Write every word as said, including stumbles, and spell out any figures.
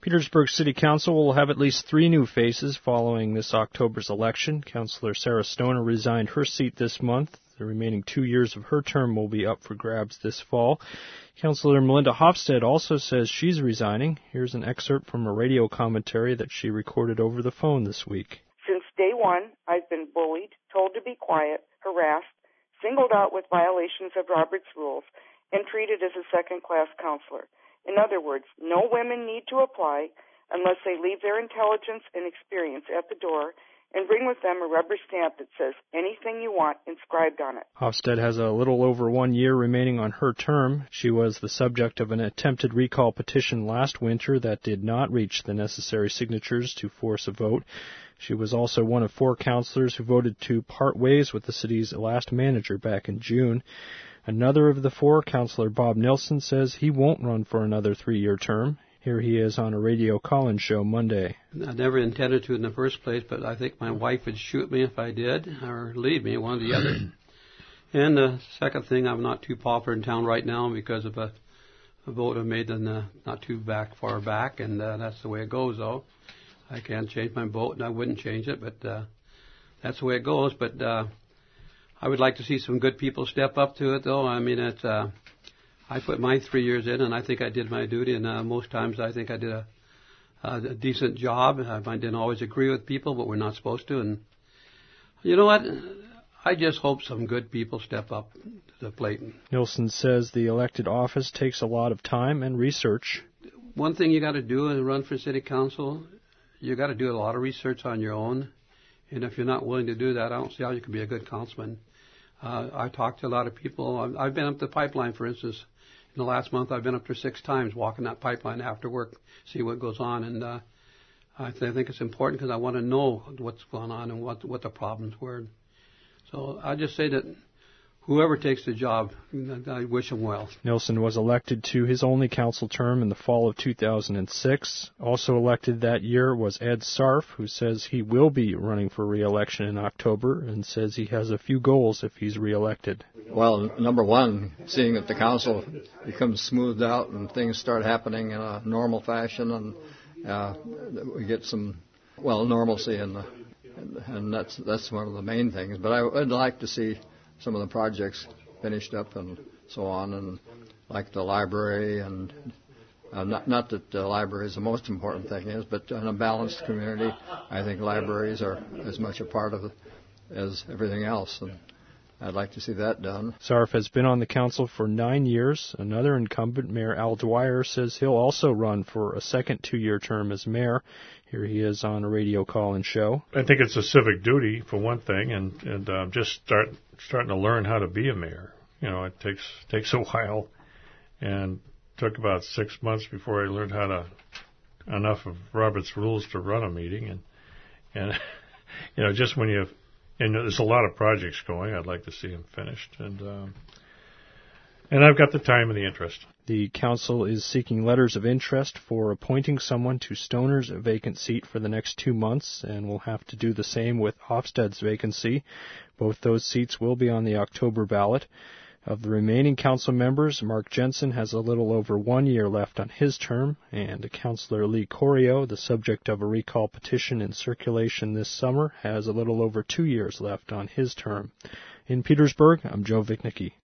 Petersburg City Council will have at least three new faces following this October's election. Councillor Sarah Stoner resigned her seat this month. The remaining two years of her term will be up for grabs this fall. Councillor Melinda Hofstad also says she's resigning. Here's an excerpt from a radio commentary that she recorded over the phone this week. Since day one, I've been bullied, told to be quiet, harassed, singled out with violations of Robert's rules, and treated as a second-class counselor. In other words, no women need to apply unless they leave their intelligence and experience at the door and bring with them a rubber stamp that says anything you want inscribed on it. Hofstad has a little over one year remaining on her term. She was the subject of an attempted recall petition last winter that did not reach the necessary signatures to force a vote. She was also one of four councillors who voted to part ways with the city's last manager back in June. Another of the four, Councillor Bob Nilsson, says he won't run for another three-year term. Here he is on a radio call-in show Monday. I never intended to in the first place, but I think my wife would shoot me if I did, or leave me, one or the other. And the second thing, I'm not too popular in town right now because of a, a vote I made in the, not too back, far back, and uh, that's the way it goes, though. I can't change my vote, and I wouldn't change it, but uh, that's the way it goes. But uh, I would like to see some good people step up to it, though. I mean, it's, uh, I put my three years in, and I think I did my duty, and uh, most times I think I did a, a decent job. I didn't always agree with people, but we're not supposed to. And you know what? I just hope some good people step up to the plate. Nilsson says the elected office takes a lot of time and research. One thing you got to do to run for city council, you got to do a lot of research on your own. And if you're not willing to do that, I don't see how you can be a good councilman. Uh, I talked to a lot of people. I've been up the pipeline, for instance. In the last month, I've been up there six times walking that pipeline after work, see what goes on. And uh, I, th- I think it's important because I want to know what's going on and what what the problems were. So I just say that whoever takes the job, I wish them well. Nilsson was elected to his only council term in the fall of two thousand six. Also elected that year was Ed Sarf, who says he will be running for re-election in October and says he has a few goals if he's re-elected. Well, number one, seeing that the council becomes smoothed out and things start happening in a normal fashion, and uh, we get some, well, normalcy in the, and that's that's one of the main things. But I would like to see some of the projects finished up and so on, and like the library, and uh, not not that the library is the most important thing is, but in a balanced community, I think libraries are as much a part of it as everything else, and I'd like to see that done. Sarf has been on the council for nine years. Another incumbent, Mayor Al Dwyer, says he'll also run for a second two-year term as mayor. Here he is on a radio call-in show. I think it's a civic duty, for one thing, and, and uh, just start starting to learn how to be a mayor. You know, it takes takes a while, and took about six months before I learned how to, enough of Robert's rules to run a meeting. And, and you know, just when you, and there's a lot of projects going, I'd like to see them finished. And um, and I've got the time and the interest. The council is seeking letters of interest for appointing someone to Stoner's vacant seat for the next two months, and will have to do the same with Hofstad's vacancy. Both those seats will be on the October ballot. Of the remaining council members, Mark Jensen has a little over one year left on his term, and Councillor Lee Corio, the subject of a recall petition in circulation this summer, has a little over two years left on his term. In Petersburg, I'm Joe Vichnicki.